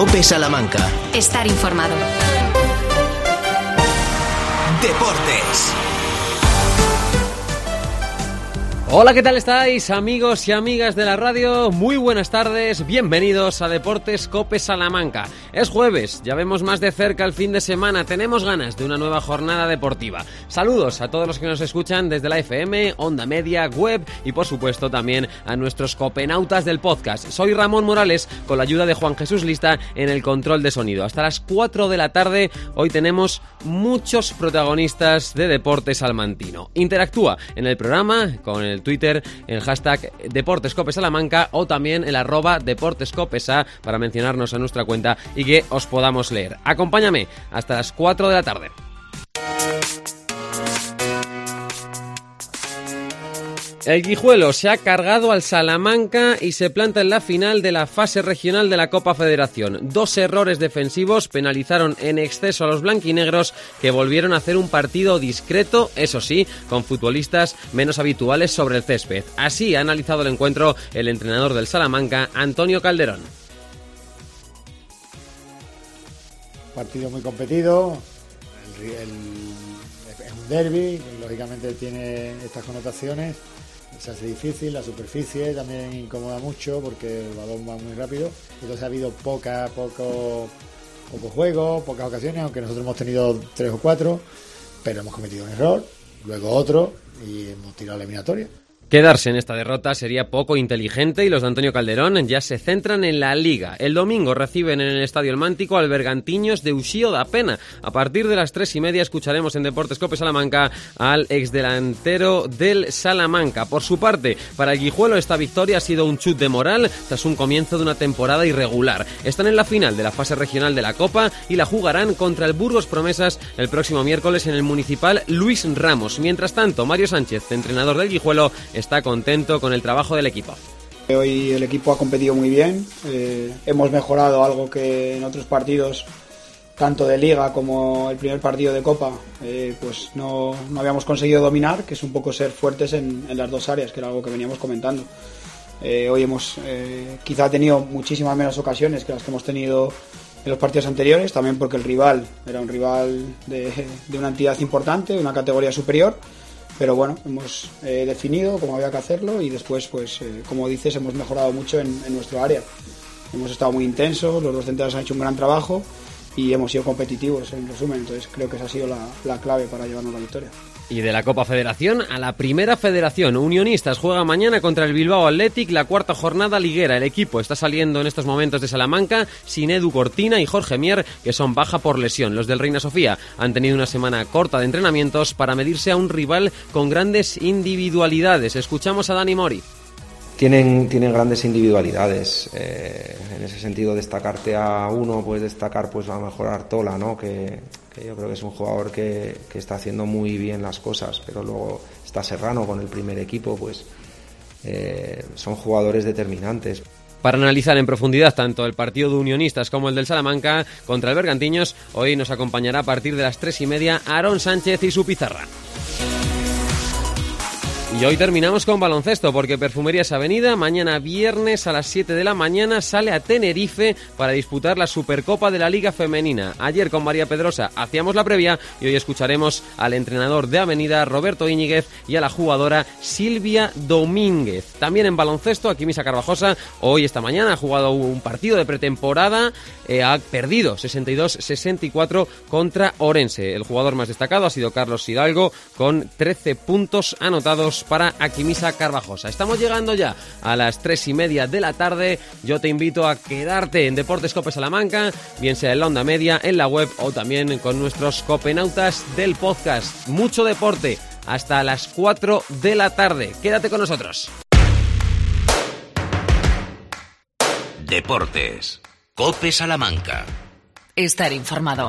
COPE Salamanca. Estar informado. Deportes. Hola, ¿qué tal estáis, amigos y amigas de la radio? Muy buenas tardes, bienvenidos a Deportes COPE Salamanca. Es jueves, ya vemos más de cerca el fin de semana, tenemos ganas de una nueva jornada deportiva. Saludos a todos los que nos escuchan desde la FM, Onda Media, web y por supuesto también a nuestros copenautas del podcast. Soy Ramón Morales, con la ayuda de Juan Jesús Lista en el control de sonido. Hasta las 4 de la tarde, hoy tenemos muchos protagonistas de deporte salmantino. Interactúa en el programa con el Twitter, el hashtag DeportesCopeSalamanca o también el @DeportesCopesa para mencionarnos a nuestra cuenta y que os podamos leer. Acompáñame hasta las 4 de la tarde. El Guijuelo se ha cargado al Salamanca y se planta en la final de la fase regional de la Copa Federación. 2 errores defensivos penalizaron en exceso a los blanquinegros, que volvieron a hacer un partido discreto, eso sí, con futbolistas menos habituales sobre el césped. Así ha analizado el encuentro el entrenador del Salamanca, Antonio Calderón. Partido muy competido, es un derbi, lógicamente tiene estas connotaciones. Se hace difícil, la superficie también incomoda mucho porque el balón va muy rápido. Entonces ha habido poco juego, pocas ocasiones, aunque nosotros hemos tenido 3 o 4, pero hemos cometido un error, luego otro y hemos tirado la eliminatoria. Quedarse en esta derrota sería poco inteligente y los de Antonio Calderón ya se centran en la Liga. El domingo reciben en el Estadio El Mántico al Bergantiños de Uxío da Pena. A partir de las 3:30 escucharemos en Deportes COPE Salamanca al exdelantero del Salamanca. Por su parte, para el Guijuelo esta victoria ha sido un chut de moral tras un comienzo de una temporada irregular. Están en la final de la fase regional de la Copa y la jugarán contra el Burgos Promesas el próximo miércoles en el Municipal Luis Ramos. Mientras tanto, Mario Sánchez, entrenador del Guijuelo, está contento con el trabajo del equipo. Hoy el equipo ha competido muy bien, hemos mejorado algo que en otros partidos, tanto de Liga como el primer partido de Copa, pues no habíamos conseguido dominar, que es un poco ser fuertes en las dos áreas, que era algo que veníamos comentando. Hoy hemos quizá tenido muchísimas menos ocasiones que las que hemos tenido en los partidos anteriores, también porque el rival era un rival de una entidad importante, de una categoría superior. Pero bueno, hemos definido cómo había que hacerlo y después, pues como dices, hemos mejorado mucho en nuestro área. Hemos estado muy intensos, los dos centrales han hecho un gran trabajo y hemos sido competitivos, en resumen. Entonces creo que esa ha sido la clave para llevarnos la victoria. Y de la Copa Federación a la Primera Federación. Unionistas juega mañana contra el Bilbao Athletic, la 4ª jornada liguera. El equipo está saliendo en estos momentos de Salamanca sin Edu Cortina y Jorge Mier, que son baja por lesión. Los del Reina Sofía han tenido una semana corta de entrenamientos para medirse a un rival con grandes individualidades. Escuchamos a Dani Mori. Tienen grandes individualidades. En ese sentido, destacarte a uno, pues destacar pues a lo mejor a Artola, ¿no? Que yo creo que es un jugador que está haciendo muy bien las cosas, pero luego está Serrano con el primer equipo, pues son jugadores determinantes. Para analizar en profundidad tanto el partido de Unionistas como el del Salamanca contra el Bergantiños, hoy nos acompañará a partir de las 3:30 Aarón Sánchez y su pizarra. Y hoy terminamos con baloncesto porque Perfumerías Avenida mañana viernes a las 7 de la mañana sale a Tenerife para disputar la Supercopa de la Liga Femenina. Ayer con María Pedrosa hacíamos la previa y hoy escucharemos al entrenador de Avenida, Roberto Íñiguez, y a la jugadora Silvia Domínguez. También en baloncesto, Aquimisa Carvajosa hoy esta mañana ha jugado un partido de pretemporada, ha perdido 62-64 contra Orense. El jugador más destacado ha sido Carlos Hidalgo con 13 puntos anotados para Aquimisa Carvajosa. Estamos llegando ya a las 3:30 de la tarde. Yo te invito a quedarte en Deportes COPE Salamanca, bien sea en la Onda Media, en la web o también con nuestros copenautas del podcast. Mucho deporte hasta las 4 de la tarde. Quédate con nosotros. Deportes COPE Salamanca. Estar informado.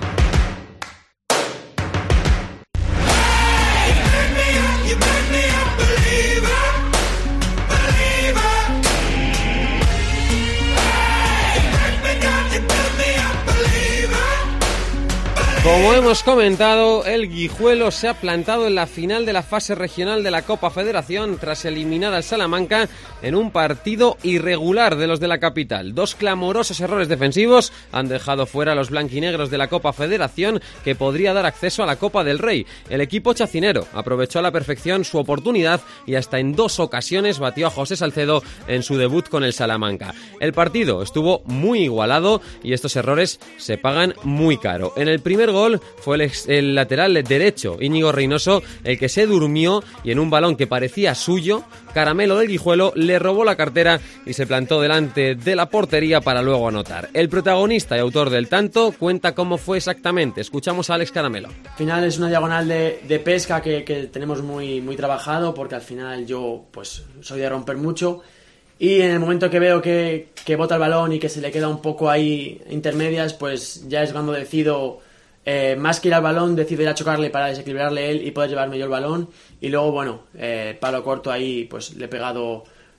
Como hemos comentado, el Guijuelo se ha plantado en la final de la fase regional de la Copa Federación tras eliminar al Salamanca en un partido irregular de los de la capital. 2 clamorosos errores defensivos han dejado fuera a los blanquinegros de la Copa Federación, que podría dar acceso a la Copa del Rey. El equipo chacinero aprovechó a la perfección su oportunidad y hasta en 2 ocasiones batió a José Salcedo en su debut con el Salamanca. El partido estuvo muy igualado y estos errores se pagan muy caro. En el primer gol fue el lateral derecho, Íñigo Reynoso, el que se durmió y en un balón que parecía suyo, Caramelo del Guijuelo le robó la cartera y se plantó delante de la portería para luego anotar. El protagonista y autor del tanto cuenta cómo fue exactamente. Escuchamos a Alex Caramelo. Al final es una diagonal de pesca que tenemos muy trabajado, porque al final yo pues soy de romper mucho. Y en el momento que veo que bota el balón y que se le queda un poco ahí intermedias, pues ya es cuando decido, más que ir al balón, decido ir a chocarle para desequilibrarle él y poder llevarme yo el balón. Y luego, bueno, palo corto ahí, pues le he pegado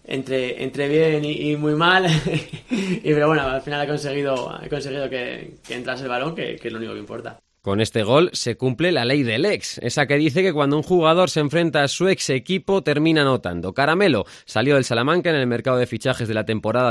entre bien y muy mal. Pero bueno, al final he conseguido que entrase el balón, que es lo único que importa. Con este gol se cumple la ley del ex, esa que dice que cuando un jugador se enfrenta a su ex equipo termina anotando. Caramelo salió del Salamanca en el mercado de fichajes de la temporada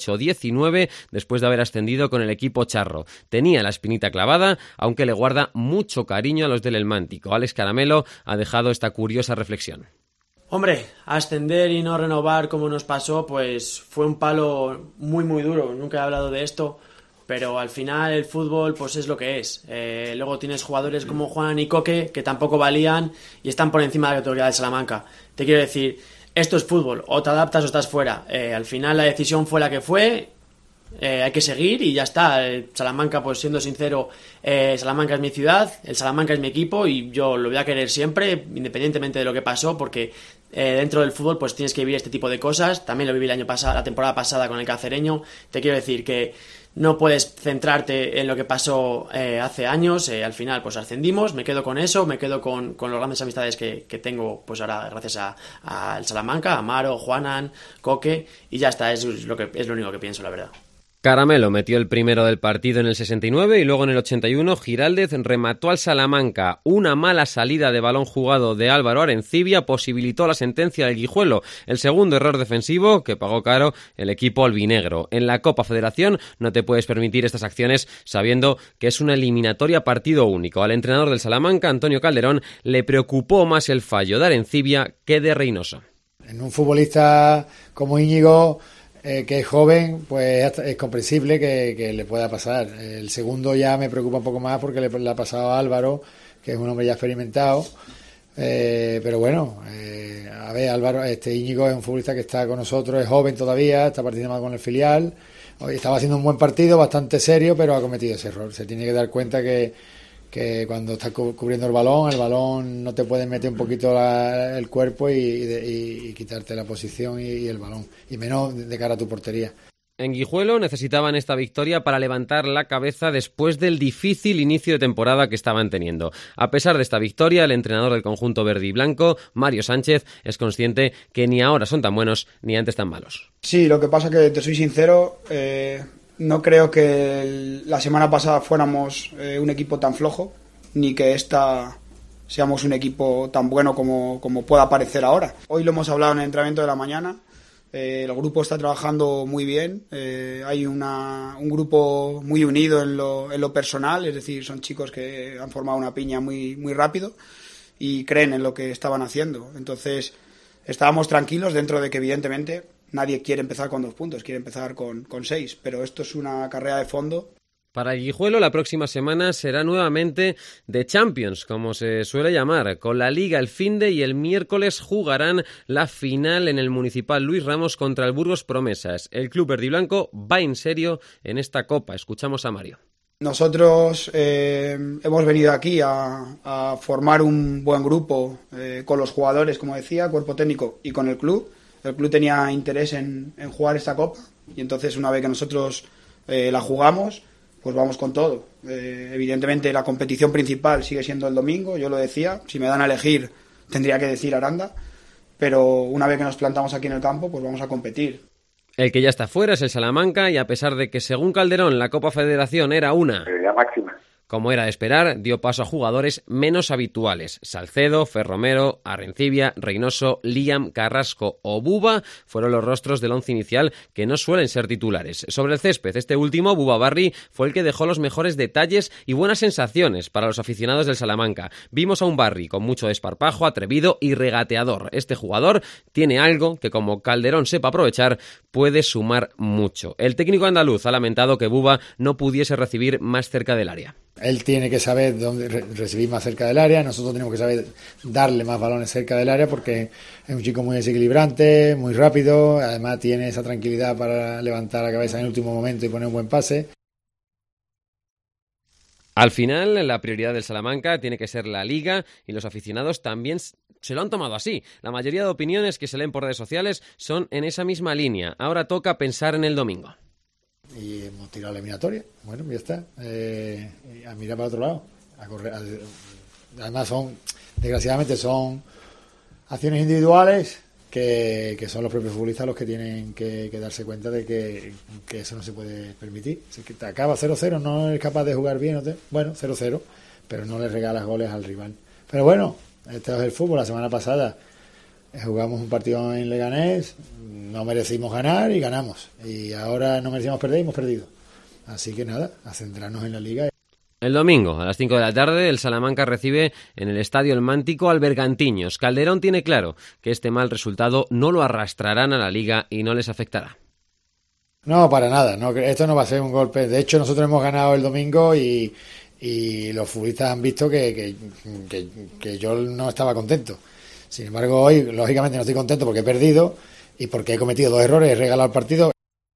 18-19 después de haber ascendido con el equipo charro. Tenía la espinita clavada, aunque le guarda mucho cariño a los del Elmántico. Alex Caramelo ha dejado esta curiosa reflexión. Hombre, ascender y no renovar como nos pasó, pues fue un palo muy duro. Nunca he hablado de esto, pero al final el fútbol pues es lo que es. Luego tienes jugadores como Juan y Coque que tampoco valían y están por encima de la autoridad del Salamanca. Te quiero decir, esto es fútbol, o te adaptas o estás fuera. Al final la decisión fue la que fue. Hay que seguir y ya está. Salamanca, pues siendo sincero, Salamanca es mi ciudad, el Salamanca es mi equipo y yo lo voy a querer siempre, independientemente de lo que pasó, porque dentro del fútbol pues tienes que vivir este tipo de cosas. También lo viví la temporada pasada con el Cacereño. Te quiero decir que no puedes centrarte en lo que pasó hace años. Al final pues ascendimos, me quedo con eso, me quedo con las grandes amistades que tengo pues ahora gracias al Salamanca, a Amaro, Juanan, Coque, y ya está. Es lo único que pienso, la verdad. Caramelo metió el primero del partido en el 69 y luego en el 81 Giraldez remató al Salamanca. Una mala salida de balón jugado de Álvaro Arencibia posibilitó la sentencia del Guijuelo. El segundo error defensivo que pagó caro el equipo albinegro. En la Copa Federación no te puedes permitir estas acciones sabiendo que es una eliminatoria partido único. Al entrenador del Salamanca, Antonio Calderón, le preocupó más el fallo de Arencibia que de Reynoso. En un futbolista como Íñigo, que es joven, pues es comprensible que le pueda pasar. El segundo ya me preocupa un poco más porque le ha pasado a Álvaro, que es un hombre ya experimentado. Pero bueno, a ver, Álvaro, Íñigo es un futbolista que está con nosotros, es joven todavía, está participando con el filial. Hoy estaba haciendo un buen partido, bastante serio, pero ha cometido ese error. Se tiene que dar cuenta que cuando estás cubriendo el balón no te puedes meter un poquito el cuerpo y quitarte la posición y el balón, y menos de cara a tu portería. En Guijuelo necesitaban esta victoria para levantar la cabeza después del difícil inicio de temporada que estaban teniendo. A pesar de esta victoria, el entrenador del conjunto verde y blanco, Mario Sánchez, es consciente que ni ahora son tan buenos ni antes tan malos. Sí, lo que pasa que, te soy sincero, no creo que la semana pasada fuéramos un equipo tan flojo, ni que esta seamos un equipo tan bueno como pueda parecer ahora. Hoy lo hemos hablado en el entrenamiento de la mañana. El grupo está trabajando muy bien. Hay un grupo muy unido en lo personal, es decir, son chicos que han formado una piña muy rápido y creen en lo que estaban haciendo. Entonces estábamos tranquilos dentro de que evidentemente nadie quiere empezar con 2 puntos, quiere empezar con 6, pero esto es una carrera de fondo. Para el Guijuelo la próxima semana será nuevamente de Champions, como se suele llamar, con la Liga el finde y el miércoles jugarán la final en el Municipal Luis Ramos contra el Burgos Promesas. El club verde y blanco va en serio en esta copa. Escuchamos a Mario. Nosotros hemos venido aquí a formar un buen grupo con los jugadores, como decía, cuerpo técnico y con el club. El club tenía interés en jugar esta copa y entonces una vez que nosotros la jugamos, pues vamos con todo. Evidentemente la competición principal sigue siendo el domingo, yo lo decía, si me dan a elegir tendría que decir Aranda, pero una vez que nos plantamos aquí en el campo, pues vamos a competir. El que ya está fuera es el Salamanca y a pesar de que según Calderón la Copa Federación era una prioridad máxima. Como era de esperar, dio paso a jugadores menos habituales. Salcedo, Ferromero, Arencibia, Reynoso, Liam, Carrasco o Buba fueron los rostros del once inicial que no suelen ser titulares. Sobre el césped, este último, Buba Barry, fue el que dejó los mejores detalles y buenas sensaciones para los aficionados del Salamanca. Vimos a un Barry con mucho desparpajo, atrevido y regateador. Este jugador tiene algo que, como Calderón sepa aprovechar, puede sumar mucho. El técnico andaluz ha lamentado que Buba no pudiese recibir más cerca del área. Él tiene que saber dónde recibir más cerca del área, nosotros tenemos que saber darle más balones cerca del área porque es un chico muy desequilibrante, muy rápido, además tiene esa tranquilidad para levantar la cabeza en el último momento y poner un buen pase. Al final, la prioridad del Salamanca tiene que ser la Liga y los aficionados también se lo han tomado así. La mayoría de opiniones que se leen por redes sociales son en esa misma línea. Ahora toca pensar en el domingo. Y hemos tirado la eliminatoria, bueno, ya está. A mirar para otro lado, a correr. Además desgraciadamente son acciones individuales que son los propios futbolistas los que tienen que darse cuenta de que eso no se puede permitir. Si que te acaba 0-0, no eres capaz de jugar bien, bueno, 0-0, pero no le regalas goles al rival. Pero bueno, este es el fútbol. La semana pasada jugamos un partido en Leganés, no merecimos ganar y ganamos. Y ahora no merecíamos perder y hemos perdido. Así que nada, a centrarnos en la Liga. El domingo, a las 5 de la tarde, el Salamanca recibe en el Estadio El Mántico al Bergantiños. Calderón tiene claro que este mal resultado no lo arrastrarán a la Liga y no les afectará. No, para nada. No, esto no va a ser un golpe. De hecho, nosotros hemos ganado el domingo y los futbolistas han visto que yo no estaba contento. Sin embargo, hoy, lógicamente, no estoy contento porque he perdido y porque he cometido 2 errores, he regalado el partido.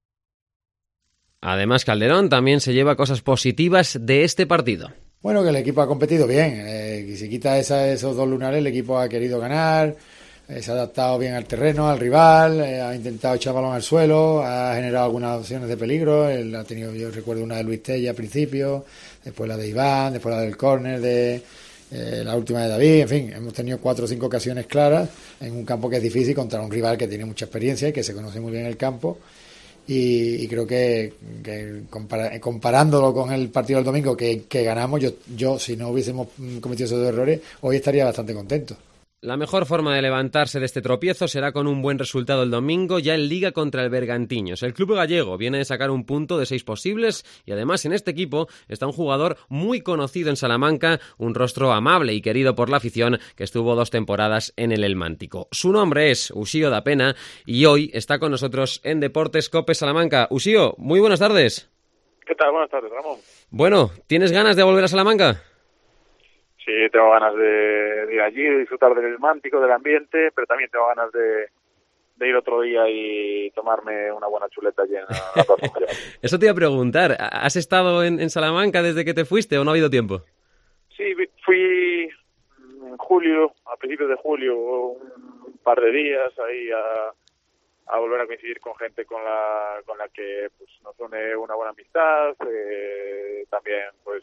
Además, Calderón también se lleva cosas positivas de este partido. Bueno, que el equipo ha competido bien. Si quita esos 2 lunares, el equipo ha querido ganar, se ha adaptado bien al terreno, al rival, ha intentado echar balón al suelo, ha generado algunas opciones de peligro. Él ha tenido, yo recuerdo una de Luis Tella al principio, después la de Iván, después la del córner, de la última de David. En fin, hemos tenido 4 o 5 ocasiones claras en un campo que es difícil contra un rival que tiene mucha experiencia y que se conoce muy bien el campo. Y creo que comparándolo con el partido del domingo que ganamos, yo si no hubiésemos cometido esos 2 errores, hoy estaría bastante contento. La mejor forma de levantarse de este tropiezo será con un buen resultado el domingo ya en Liga contra el Bergantiños. El club gallego viene de sacar un punto de 6 posibles y además en este equipo está un jugador muy conocido en Salamanca, un rostro amable y querido por la afición que estuvo 2 temporadas en el Elmántico. Su nombre es Uxío da Pena y hoy está con nosotros en Deportes COPE Salamanca. Uxío, muy buenas tardes. ¿Qué tal? Buenas tardes, Ramón. Bueno, ¿tienes ganas de volver a Salamanca? Sí, tengo ganas de ir allí, de disfrutar del Elmántico, del ambiente, pero también tengo ganas de ir otro día y tomarme una buena chuleta allí en la Plaza Mayor. Eso te iba a preguntar, ¿has estado en Salamanca desde que te fuiste o no ha habido tiempo? Sí, fui en julio, a principios de julio, un par de días ahí a volver a coincidir con gente con la que pues nos une una buena amistad, también pues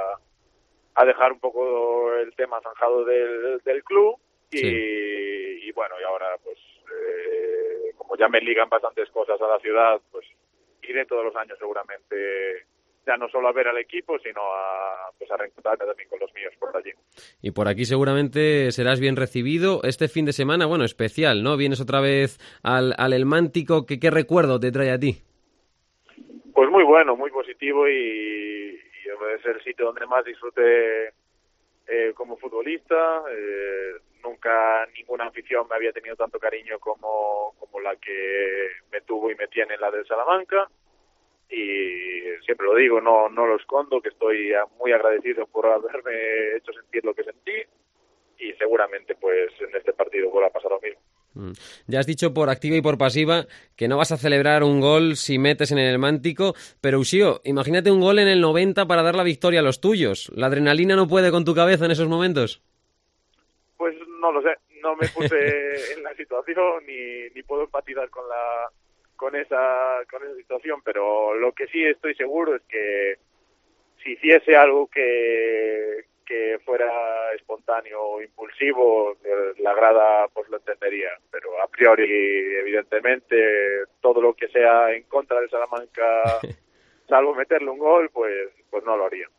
a dejar un poco el tema zanjado del club y, sí. y bueno, y ahora pues como ya me ligan bastantes cosas a la ciudad, pues iré todos los años seguramente, ya no solo a ver al equipo, sino a reencontrarme también con los míos por allí. Y por aquí seguramente serás bien recibido este fin de semana, bueno, especial, ¿no? Vienes otra vez al Elmántico, ¿qué recuerdo te trae a ti? Pues muy bueno, muy positivo y es el sitio donde más disfruté como futbolista. Nunca ninguna afición me había tenido tanto cariño como la que me tuvo y me tiene la del Salamanca. Y siempre lo digo, no lo escondo, que estoy muy agradecido por haberme hecho sentir lo que sentí y seguramente pues en este partido vuelva a pasar lo mismo. Ya has dicho por activa y por pasiva que no vas a celebrar un gol si metes en el Elmántico, pero Uxío, imagínate un gol en el 90 para dar la victoria a los tuyos. ¿La adrenalina no puede con tu cabeza en esos momentos? Pues no lo sé, no me puse en la situación ni puedo empatizar con esa situación, pero lo que sí estoy seguro es que si hiciese algo que fuera espontáneo o impulsivo, la grada pues lo entendería, pero a priori evidentemente todo lo que sea en contra del Salamanca, salvo meterle un gol, pues no lo haría.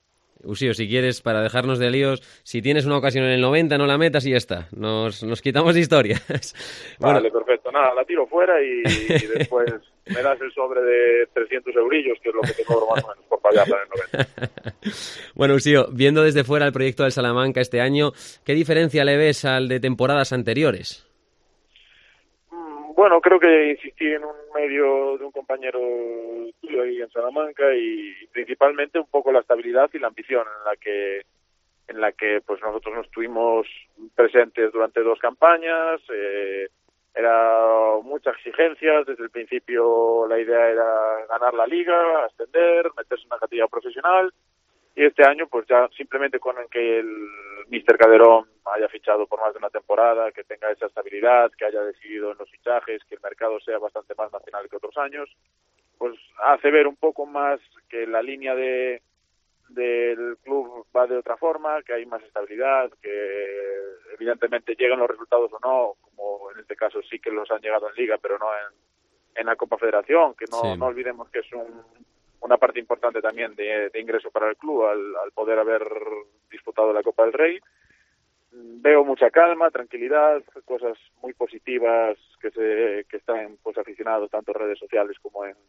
Usío, si quieres, para dejarnos de líos, si tienes una ocasión en el 90, no la metas y ya está. Nos quitamos de historias. Vale, perfecto. Nada, la tiro fuera y después me das el sobre de 300 eurillos, que es lo que te cobro más o menos por fallarla en el 90. Bueno, Usío, viendo desde fuera el proyecto del Salamanca este año, ¿qué diferencia le ves al de temporadas anteriores? Bueno, creo que insistí en un medio de un compañero tuyo ahí en Salamanca y principalmente un poco la estabilidad y la ambición en la que pues nosotros nos estuvimos presentes durante 2 campañas. Era mucha exigencia. Desde el principio la idea era ganar la liga, ascender, meterse en una categoría profesional. Y este año, pues ya simplemente con que el míster Calderón haya fichado por más de una temporada, que tenga esa estabilidad, que haya decidido en los fichajes, que el mercado sea bastante más nacional que otros años, pues hace ver un poco más que la línea del club va de otra forma, que hay más estabilidad, que evidentemente llegan los resultados o no, como en este caso sí que los han llegado en Liga, pero no en la Copa Federación, que no olvidemos que es una parte importante también de ingreso para el club al poder haber disputado la Copa del Rey. Veo mucha calma, tranquilidad, cosas muy positivas que están pues aficionados tanto en redes sociales como en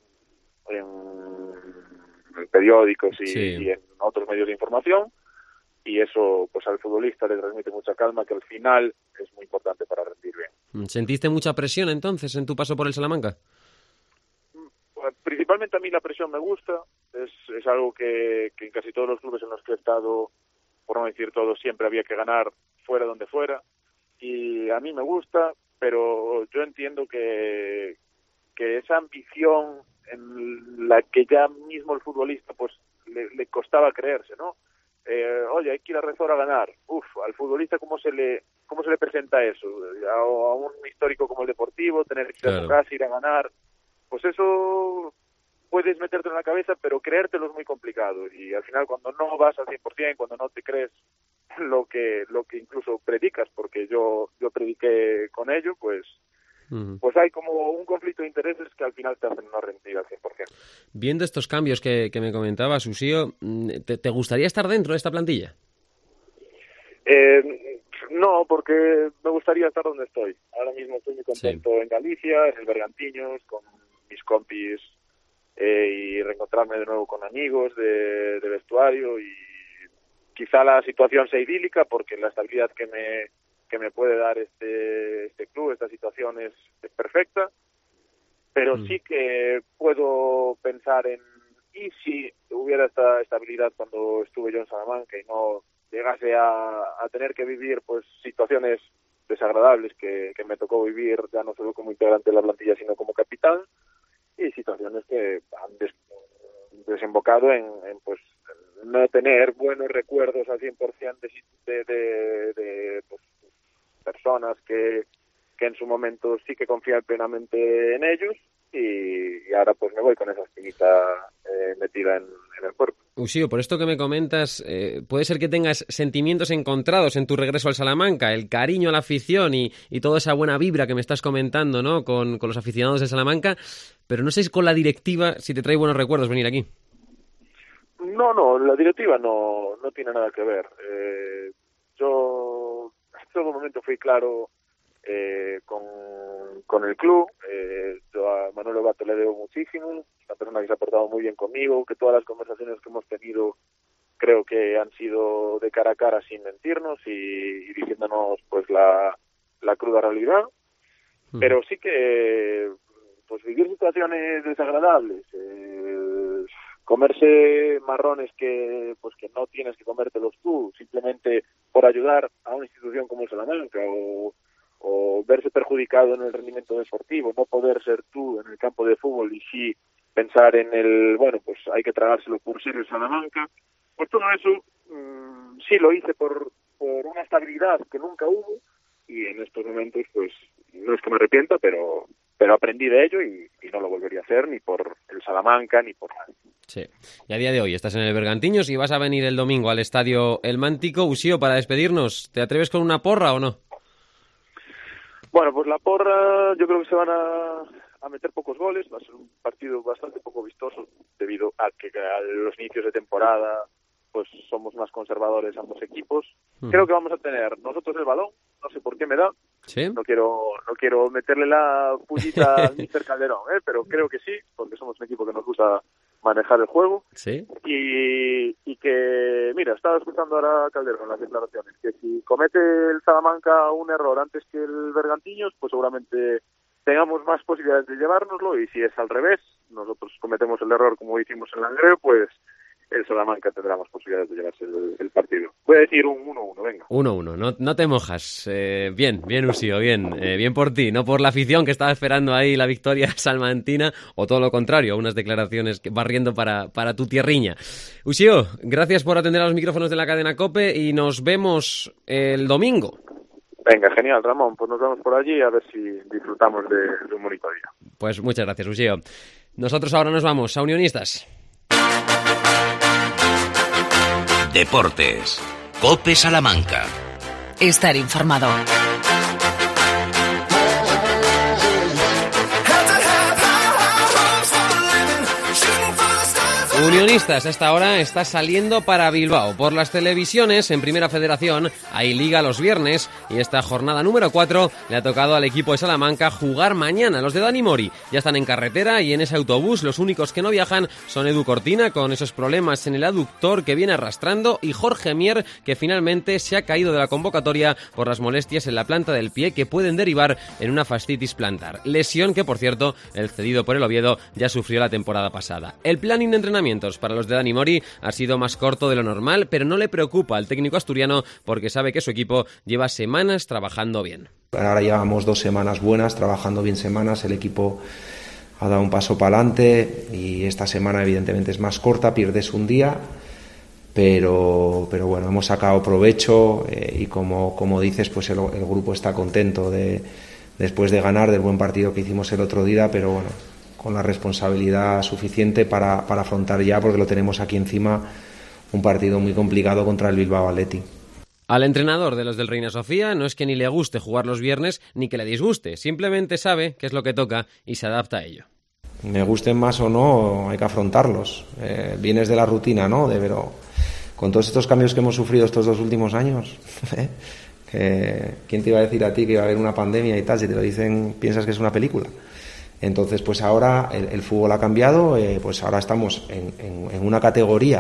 periódicos y en otros medios de información, y eso pues al futbolista le transmite mucha calma, que al final es muy importante para rendir bien. ¿Sentiste mucha presión entonces en tu paso por el Salamanca? Principalmente a mí la presión me gusta, es algo que en casi todos los clubes en los que he estado, por no decir todos, siempre había que ganar fuera donde fuera, y a mí me gusta, pero yo entiendo que esa ambición en la que ya mismo el futbolista pues le costaba creerse, ¿no? Oye, hay que ir a Rezor a ganar. Al futbolista ¿cómo se le presenta eso? A un histórico como el Deportivo, tener que ir a su casa, ir a ganar. Pues eso puedes meterte en la cabeza, pero creértelo es muy complicado. Y al final cuando no vas al 100%, cuando no te crees lo que incluso predicas, porque yo prediqué con ello, pues hay como un conflicto de intereses que al final te hacen no rendir al 100%. Viendo estos cambios que me comentabas, Usío, ¿te gustaría estar dentro de esta plantilla? No, porque me gustaría estar donde estoy. Ahora mismo estoy muy contento en Galicia, en el Bergantiños, con mis compis, y reencontrarme de nuevo con amigos de vestuario, y quizá la situación sea idílica porque la estabilidad que me puede dar este club, esta situación es perfecta, pero sí que puedo pensar y si hubiera esta estabilidad cuando estuve yo en Salamanca y no llegase a tener que vivir pues situaciones desagradables que me tocó vivir ya no solo como integrante de la plantilla sino como capitán, y situaciones que han desembocado en pues no tener buenos recuerdos al 100% de pues, personas que en su momento sí que confían plenamente en ellos, y ahora pues me voy con esa espinita metida en el cuerpo. Usío, por esto que me comentas, puede ser que tengas sentimientos encontrados en tu regreso al Salamanca, el cariño a la afición y toda esa buena vibra que me estás comentando, ¿no? Con los aficionados de Salamanca, pero no sé si con la directiva si te trae buenos recuerdos venir aquí. No, la directiva no tiene nada que ver. Yo en todo momento fui claro con el club. Yo a Manolo Bato le debo muchísimo, una persona que se ha portado muy bien conmigo, que todas las conversaciones que hemos tenido creo que han sido de cara a cara sin mentirnos y diciéndonos pues la cruda realidad, pero sí que pues vivir situaciones desagradables, comerse marrones que no tienes que comértelos tú simplemente por ayudar a una institución como el Salamanca, o verse perjudicado en el rendimiento deportivo, no poder ser tú en el campo de fútbol y sí pensar en pues hay que tragárselo por ser el Salamanca, pues todo eso sí lo hice por una estabilidad que nunca hubo, y en estos momentos pues no es que me arrepienta, pero aprendí de ello y no lo volvería a hacer ni por el Salamanca ni por nadie. Sí, y a día de hoy estás en el Bergantiños y vas a venir el domingo al estadio El Mántico. Usío, para despedirnos, ¿te atreves con una porra o no? Bueno, pues la porra, yo creo que se van a meter pocos goles, va a ser un partido bastante poco vistoso debido a que a los inicios de temporada pues somos más conservadores ambos equipos. Creo que vamos a tener nosotros el balón, no sé por qué me da. ¿Sí? No quiero meterle la pullita al Míster Calderón, pero creo que sí, porque somos un equipo que nos gusta manejar el juego. Sí. Y que, mira, estaba escuchando ahora a Calderón las declaraciones, que si comete el Salamanca un error antes que el Bergantiños, pues seguramente tengamos más posibilidades de llevárnoslo, y si es al revés, nosotros cometemos el error como hicimos en Langreo, pues el Salamanca tendrá más posibilidades de llevarse el partido. Voy a decir un 1-1, venga. 1-1, no te mojas. Bien, Usío, bien por ti, no por la afición que estaba esperando ahí la victoria salmantina, o todo lo contrario, unas declaraciones barriendo para tu tierriña. Usío, gracias por atender a los micrófonos de la cadena COPE y nos vemos el domingo. Venga, genial, Ramón, pues nos vemos por allí a ver si disfrutamos de un bonito día. Pues muchas gracias, Usío. Nosotros ahora nos vamos a Unionistas. Deportes. COPE Salamanca. Estar informado. Unionistas, a esta hora está saliendo para Bilbao. Por las televisiones, en Primera Federación, hay liga los viernes y esta jornada número 4 le ha tocado al equipo de Salamanca jugar mañana. Los de Dani Mori ya están en carretera y en ese autobús los únicos que no viajan son Edu Cortina, con esos problemas en el aductor que viene arrastrando, y Jorge Mier, que finalmente se ha caído de la convocatoria por las molestias en la planta del pie que pueden derivar en una fascitis plantar. Lesión que, por cierto, el cedido por el Oviedo ya sufrió la temporada pasada. El planning de entrenamiento para los de Dani Mori ha sido más corto de lo normal, pero no le preocupa al técnico asturiano porque sabe que su equipo lleva semanas trabajando bien. Ahora llevamos 2 semanas buenas, trabajando bien semanas, el equipo ha dado un paso para adelante y esta semana evidentemente es más corta, pierdes un día, pero bueno, hemos sacado provecho y como dices, pues el grupo está contento después de ganar, del buen partido que hicimos el otro día, pero bueno, con la responsabilidad suficiente para afrontar ya, porque lo tenemos aquí encima, un partido muy complicado contra el Bilbao Athletic. Al entrenador de los del Reina Sofía no es que ni le guste jugar los viernes ni que le disguste, simplemente sabe qué es lo que toca y se adapta a ello. Me gusten más o no, hay que afrontarlos. Vienes de la rutina, ¿no? Pero con todos estos cambios que hemos sufrido estos 2 últimos años, ¿quién te iba a decir a ti que iba a haber una pandemia y tal? Si te lo dicen, piensas que es una película. Entonces, pues ahora el fútbol ha cambiado, pues ahora estamos en una categoría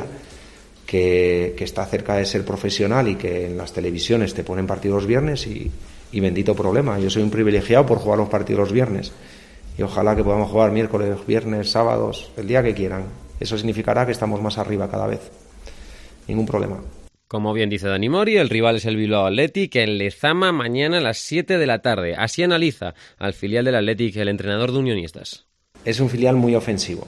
que está cerca de ser profesional y que en las televisiones te ponen partidos los viernes y bendito problema. Yo soy un privilegiado por jugar los partidos los viernes y ojalá que podamos jugar miércoles, viernes, sábados, el día que quieran. Eso significará que estamos más arriba cada vez. Ningún problema. Como bien dice Dani Mori, el rival es el Bilbao Athletic en Lezama mañana a las 7 de la tarde. Así analiza al filial del Athletic el entrenador de Unionistas. Es un filial muy ofensivo.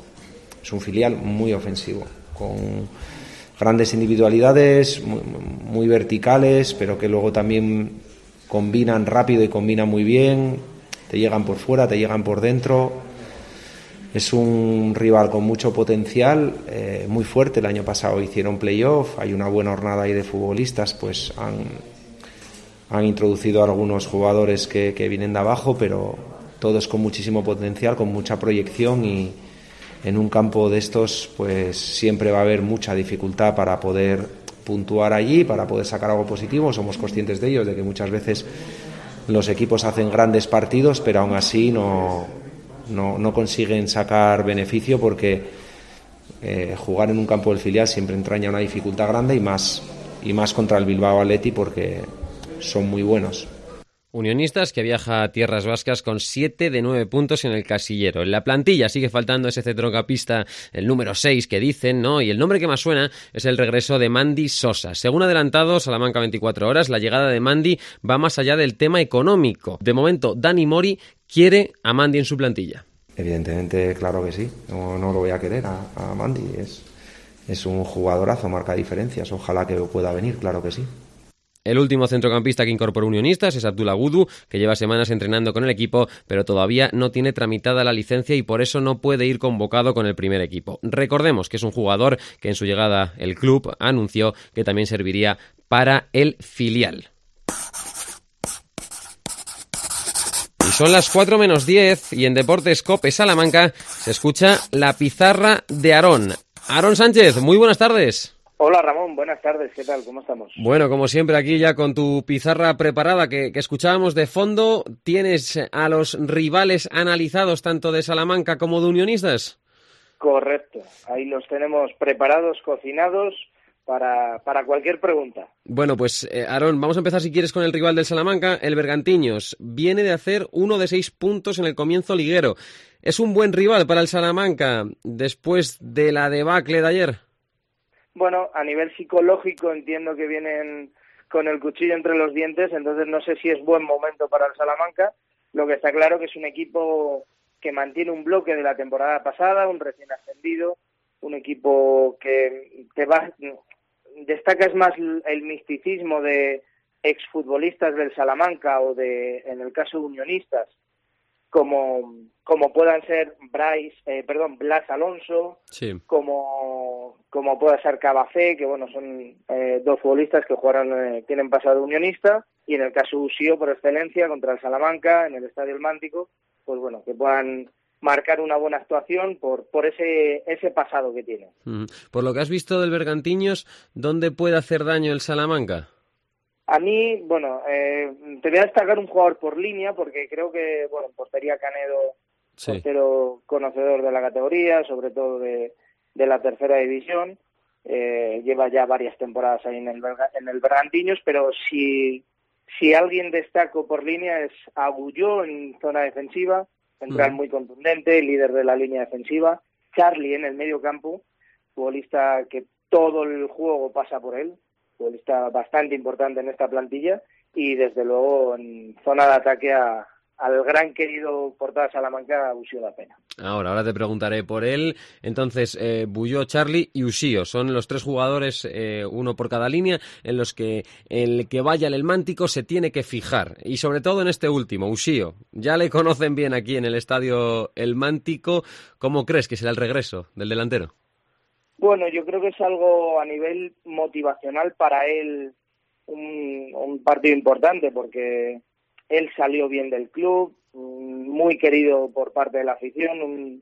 Con grandes individualidades, muy verticales, pero que luego también combinan rápido y combinan muy bien. Te llegan por fuera, te llegan por dentro. Es un rival con mucho potencial, muy fuerte. El año pasado hicieron playoff, hay una buena hornada ahí de futbolistas, pues han introducido a algunos jugadores que vienen de abajo, pero todos con muchísimo potencial, con mucha proyección, y en un campo de estos pues siempre va a haber mucha dificultad para poder puntuar allí, para poder sacar algo positivo. Somos conscientes de ello, de que muchas veces los equipos hacen grandes partidos, pero aún así no consiguen sacar beneficio, porque jugar en un campo del filial siempre entraña una dificultad grande, y más contra el Bilbao Athletic, porque son muy buenos. Unionistas que viaja a tierras vascas con 7 de 9 puntos en el casillero. En la plantilla sigue faltando ese centrocampista, el número 6 que dicen, ¿no? Y el nombre que más suena es el regreso de Mandy Sosa. Según adelantado Salamanca 24 horas, la llegada de Mandy va más allá del tema económico. De momento, Dani Mori quiere a Mandy en su plantilla. Evidentemente, claro que sí. No lo voy a querer a Mandy. Es un jugadorazo, marca diferencias. Ojalá que pueda venir, claro que sí. El último centrocampista que incorporó Unionistas es Abdullah Gudu, que lleva semanas entrenando con el equipo, pero todavía no tiene tramitada la licencia y por eso no puede ir convocado con el primer equipo. Recordemos que es un jugador que en su llegada el club anunció que también serviría para el filial. Y son las 4 menos 10 y en Deportes COPE Salamanca se escucha la pizarra de Aarón. Aarón Sánchez, muy buenas tardes. Hola Ramón, buenas tardes, ¿qué tal? ¿Cómo estamos? Bueno, como siempre aquí ya con tu pizarra preparada que escuchábamos de fondo, ¿tienes a los rivales analizados tanto de Salamanca como de Unionistas? Correcto, ahí los tenemos preparados, cocinados para cualquier pregunta. Bueno, pues Aarón, vamos a empezar si quieres con el rival del Salamanca, el Bergantiños. Viene de hacer 1 de 6 puntos en el comienzo liguero. ¿Es un buen rival para el Salamanca después de la debacle de ayer? Bueno, a nivel psicológico entiendo que vienen con el cuchillo entre los dientes, entonces no sé si es buen momento para el Salamanca. Lo que está claro que es un equipo que mantiene un bloque de la temporada pasada, un recién ascendido, un equipo que destaca es más el misticismo de exfutbolistas del Salamanca o en el caso de Unionistas, como puedan ser Blas Alonso, sí, como pueda ser Cabacé, que bueno, son 2 futbolistas que tienen pasado unionista, y en el caso de Usío, por excelencia, contra el Salamanca, en el Estadio El Mántico, pues bueno, que puedan marcar una buena actuación por ese pasado que tiene. Por lo que has visto del Bergantiños, ¿dónde puede hacer daño el Salamanca? A mí, bueno, te voy a destacar un jugador por línea, porque creo que, bueno, portería Canedo, sí, portero conocedor de la categoría, sobre todo de la tercera división, lleva ya varias temporadas ahí en el Bergantiños, pero si alguien destaco por línea es Agulló en zona defensiva, central muy contundente, líder de la línea defensiva, Charlie en el medio campo, futbolista que todo el juego pasa por él, futbolista bastante importante en esta plantilla, y desde luego en zona de ataque al gran querido Portada Salamanca, Usío da Pena. Ahora te preguntaré por él. Entonces, Bulló, Charlie y Usío son los 3 jugadores, uno por cada línea, en los que el que vaya al El Mántico se tiene que fijar. Y sobre todo en este último, Usío. Ya le conocen bien aquí en el estadio El Mántico. ¿Cómo crees que será el regreso del delantero? Bueno, yo creo que es algo a nivel motivacional para él, un partido importante, porque él salió bien del club, muy querido por parte de la afición, un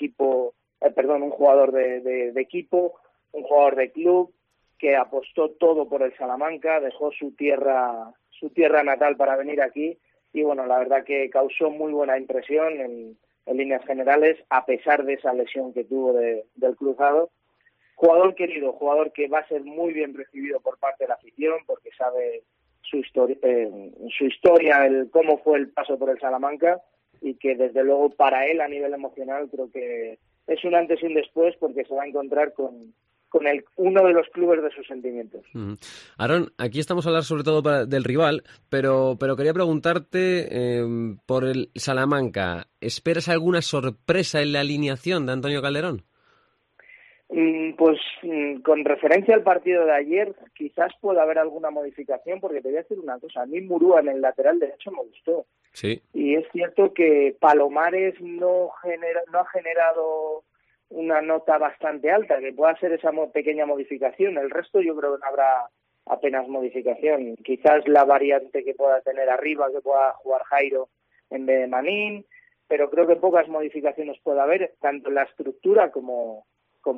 jugador de equipo, un jugador de club que apostó todo por el Salamanca, dejó su tierra natal para venir aquí, y bueno, la verdad que causó muy buena impresión en líneas generales, a pesar de esa lesión que tuvo del cruzado. Jugador querido, jugador que va a ser muy bien recibido por parte de la afición, porque sabe su historia, cómo fue el paso por el Salamanca, y que desde luego para él a nivel emocional creo que es un antes y un después, porque se va a encontrar con uno de los clubes de sus sentimientos. Aarón, aquí estamos a hablar sobre todo del rival, pero quería preguntarte por el Salamanca. ¿Esperas alguna sorpresa en la alineación de Antonio Calderón? Pues con referencia al partido de ayer, quizás pueda haber alguna modificación, porque te voy a decir una cosa, a mí Murúa en el lateral derecho me gustó. Sí. Y es cierto que Palomares no ha generado una nota bastante alta, que pueda ser esa pequeña modificación. El resto yo creo que no habrá apenas modificación. Quizás la variante que pueda tener arriba, que pueda jugar Jairo en vez de Manín, pero creo que pocas modificaciones puede haber, tanto en la estructura como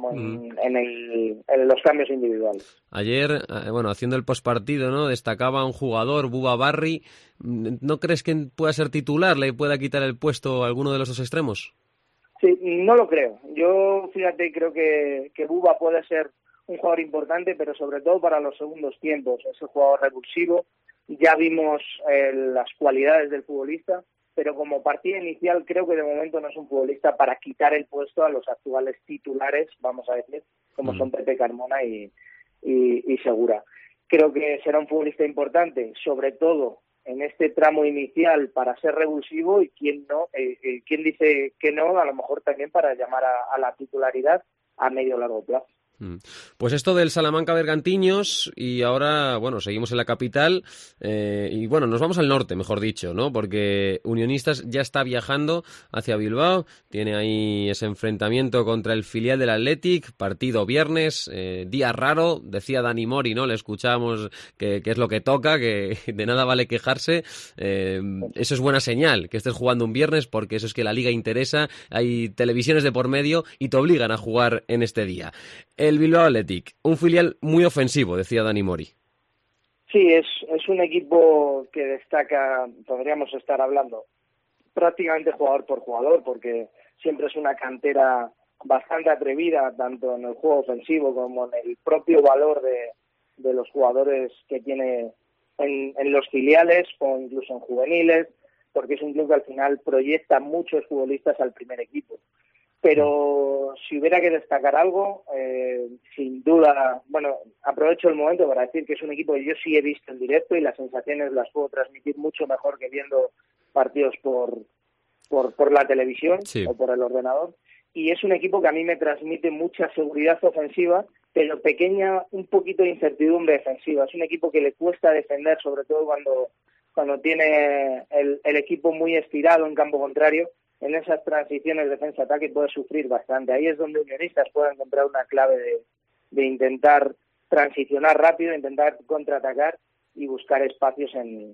en los cambios individuales. Ayer, haciendo el postpartido, ¿no? Destacaba un jugador, Buba Barry. ¿No crees que pueda ser titular, le pueda quitar el puesto a alguno de los 2 extremos? Sí, no lo creo. Yo, fíjate, creo que Buba puede ser un jugador importante, pero sobre todo para los segundos tiempos. Es un jugador revulsivo. Ya vimos las cualidades del futbolista, pero como partida inicial creo que de momento no es un futbolista para quitar el puesto a los actuales titulares, vamos a decir, como son Pepe Carmona y Segura. Creo que será un futbolista importante, sobre todo en este tramo inicial, para ser revulsivo, y quién dice que no, a lo mejor también para llamar a la titularidad a medio o largo plazo. Pues esto del Salamanca Bergantiños, y ahora, seguimos en la capital, y nos vamos al norte, mejor dicho, ¿no? Porque Unionistas ya está viajando hacia Bilbao, tiene ahí ese enfrentamiento contra el filial del Athletic, partido viernes, día raro, decía Dani Mori, ¿no? Le escuchamos que es lo que toca, que de nada vale quejarse, eso es buena señal, que estés jugando un viernes, porque eso es que la liga interesa, hay televisiones de por medio y te obligan a jugar en este día. el Bilbao Athletic, un filial muy ofensivo, decía Dani Mori. Sí, es un equipo que destaca, podríamos estar hablando prácticamente jugador por jugador, porque siempre es una cantera bastante atrevida, tanto en el juego ofensivo como en el propio valor de los jugadores que tiene en los filiales o incluso en juveniles, porque es un club que al final proyecta muchos futbolistas al primer equipo. Pero si hubiera que destacar algo, sin duda, bueno, aprovecho el momento para decir que es un equipo que yo sí he visto en directo y las sensaciones las puedo transmitir mucho mejor que viendo partidos por la televisión o por el ordenador. Y es un equipo que a mí me transmite mucha seguridad ofensiva, pero un poquito de incertidumbre defensiva. Es un equipo que le cuesta defender, sobre todo cuando tiene el equipo muy estirado en campo contrario. En esas transiciones defensa-ataque puede sufrir bastante. Ahí es donde Unionistas puede encontrar una clave de intentar transicionar rápido, intentar contraatacar y buscar espacios en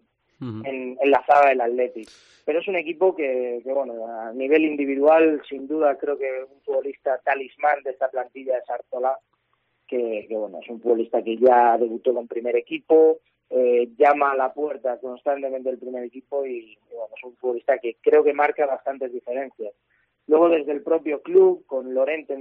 la zaga del Athletic. Pero es un equipo que bueno, a nivel individual, sin duda, creo que un futbolista talismán de esta plantilla es Artola, que bueno, es un futbolista que ya debutó con primer equipo, llama a la puerta constantemente el primer equipo y bueno, es un futbolista que creo que marca bastantes diferencias. Luego desde el propio club, con Lorente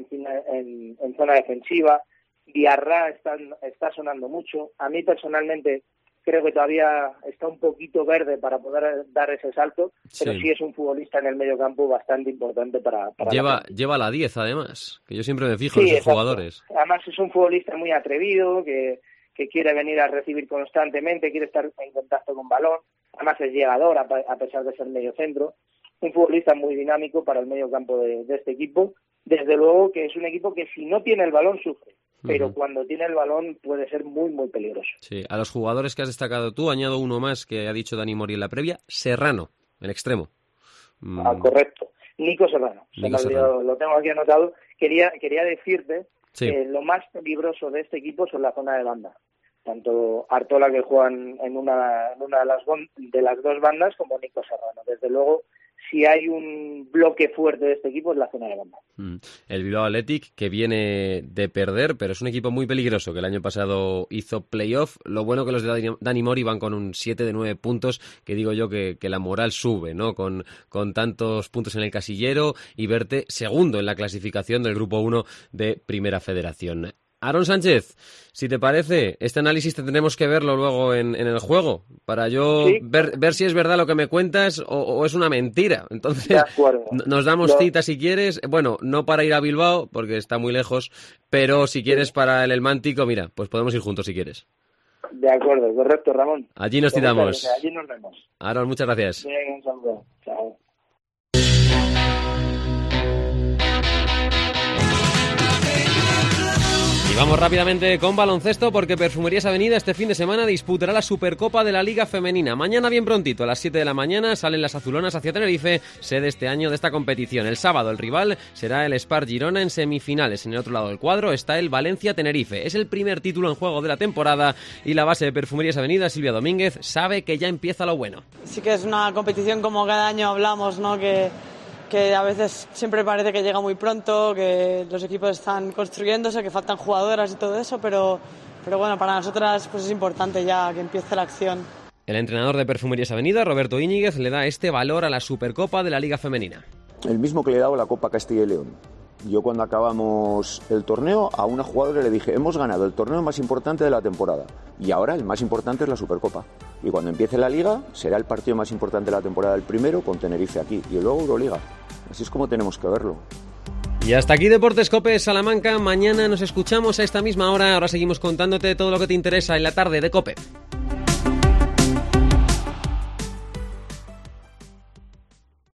en zona defensiva, Diarra está sonando mucho. A mí personalmente creo que todavía está un poquito verde para poder dar ese salto, pero sí es un futbolista en el medio campo bastante importante para lleva la 10 además, que yo siempre me fijo en esos jugadores. Además es un futbolista muy atrevido, que quiere venir a recibir constantemente, quiere estar en contacto con balón, además es llegador a pesar de ser medio centro, un futbolista muy dinámico para el medio campo de este equipo. Desde luego que es un equipo que si no tiene el balón sufre, pero cuando tiene el balón puede ser muy, muy peligroso. Sí, a los jugadores que has destacado tú, añado uno más que ha dicho Dani Mori en la previa, Serrano, el extremo. Correcto, Nico Serrano. Lo tengo aquí anotado. Quería decirte que lo más peligroso de este equipo son la zona de banda. Tanto Artola, que juega en una de las dos bandas, como Nico Serrano. Desde luego, si hay un bloque fuerte de este equipo es la zona de banda. El Bilbao Athletic, que viene de perder, pero es un equipo muy peligroso, que el año pasado hizo playoff. Lo bueno que los de Dani Mori van con un 7 de 9 puntos, que digo yo que la moral sube, ¿no? Con tantos puntos en el casillero y verte segundo en la clasificación del Grupo 1 de Primera Federación. Aaron Sánchez, si te parece, este análisis tendremos que verlo luego en el juego, para yo ver si es verdad lo que me cuentas o es una mentira. Entonces, nos damos cita si quieres, bueno, no para ir a Bilbao, porque está muy lejos, pero si quieres para el Elmántico, mira, pues podemos ir juntos si quieres. De acuerdo, correcto, Ramón. Allí nos citamos. Allí nos vemos. Aaron, muchas gracias. Bien, un saludo. Chao. Y vamos rápidamente con baloncesto porque Perfumerías Avenida este fin de semana disputará la Supercopa de la Liga Femenina. Mañana bien prontito, a las 7 de la mañana, salen las azulonas hacia Tenerife, sede este año de esta competición. El sábado el rival será el Spar Girona en semifinales. En el otro lado del cuadro está el Valencia Tenerife. Es el primer título en juego de la temporada y la base de Perfumerías Avenida, Silvia Domínguez, sabe que ya empieza lo bueno. Sí que es una competición como cada año hablamos, ¿no? Que a veces siempre parece que llega muy pronto, que los equipos están construyéndose, que faltan jugadoras y todo eso, pero bueno, para nosotras pues es importante ya que empiece la acción. El entrenador de Perfumerías Avenida, Roberto Íñiguez, le da este valor a la Supercopa de la Liga Femenina. El mismo que le he dado a la Copa Castilla y León. Yo cuando acabamos el torneo a una jugadora le dije, hemos ganado el torneo más importante de la temporada y ahora el más importante es la Supercopa. Y cuando empiece la Liga será el partido más importante de la temporada, el primero con Tenerife aquí y luego Euroliga. Así es como tenemos que verlo. Y hasta aquí Deportes COPE Salamanca. Mañana nos escuchamos a esta misma hora. Ahora seguimos contándote todo lo que te interesa en la tarde de COPE.